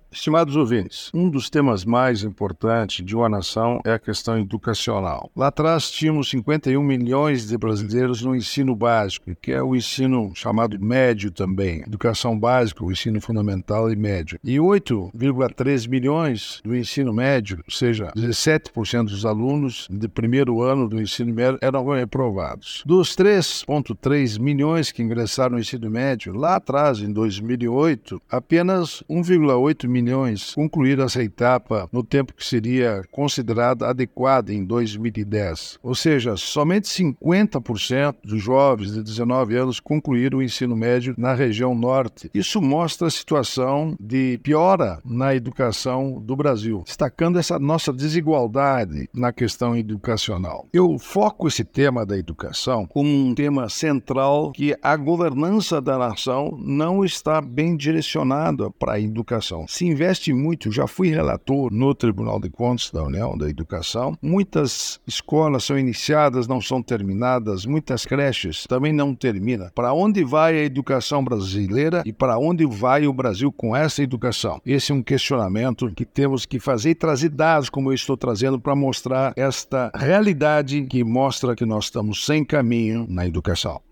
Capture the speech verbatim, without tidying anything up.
Estimados ouvintes, um dos temas mais importantes de uma nação é a questão educacional. Lá atrás tínhamos cinquenta e um milhões de brasileiros no ensino básico, que é o ensino chamado médio também, educação básica, o ensino fundamental e médio. E oito vírgula três milhões do ensino médio, ou seja, dezessete por cento dos alunos do primeiro ano do ensino médio eram reprovados. Dos três vírgula três milhões que ingressaram no ensino médio, lá atrás, em dois mil e oito, apenas um vírgula oito milhões concluíram essa etapa no tempo que seria considerado adequado em dois mil e dez. Ou seja, somente cinquenta por cento dos jovens de dezenove anos concluíram o ensino médio na região norte. Isso mostra a situação de piora na educação do Brasil, destacando essa nossa desigualdade na questão educacional. Eu foco esse tema da educação como um tema central que a governança da nação não está bem direcionada para a educação. Se investe muito, já fui relator no Tribunal de Contas da União da Educação, muitas escolas são iniciadas, não são terminadas, muitas creches também não terminam. Para onde vai a educação brasileira e para onde vai o Brasil com essa educação? Esse é um questionamento que temos que fazer e trazer dados como eu estou trazendo para mostrar esta realidade que mostra que nós estamos sem caminho na educação.